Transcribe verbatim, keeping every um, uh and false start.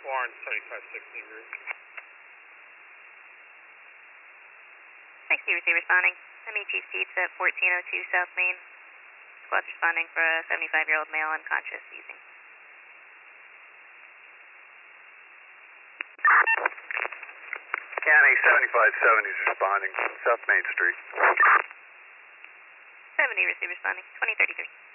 Warren, seventy-five sixteen route. sixty, receive responding. M E Chief Pizza at fourteen oh two South Main. Squad's responding for a seventy-five-year-old male unconscious using. County seventy-five seventy is responding, South Main Street. seventy, receive responding, twenty thirty-three.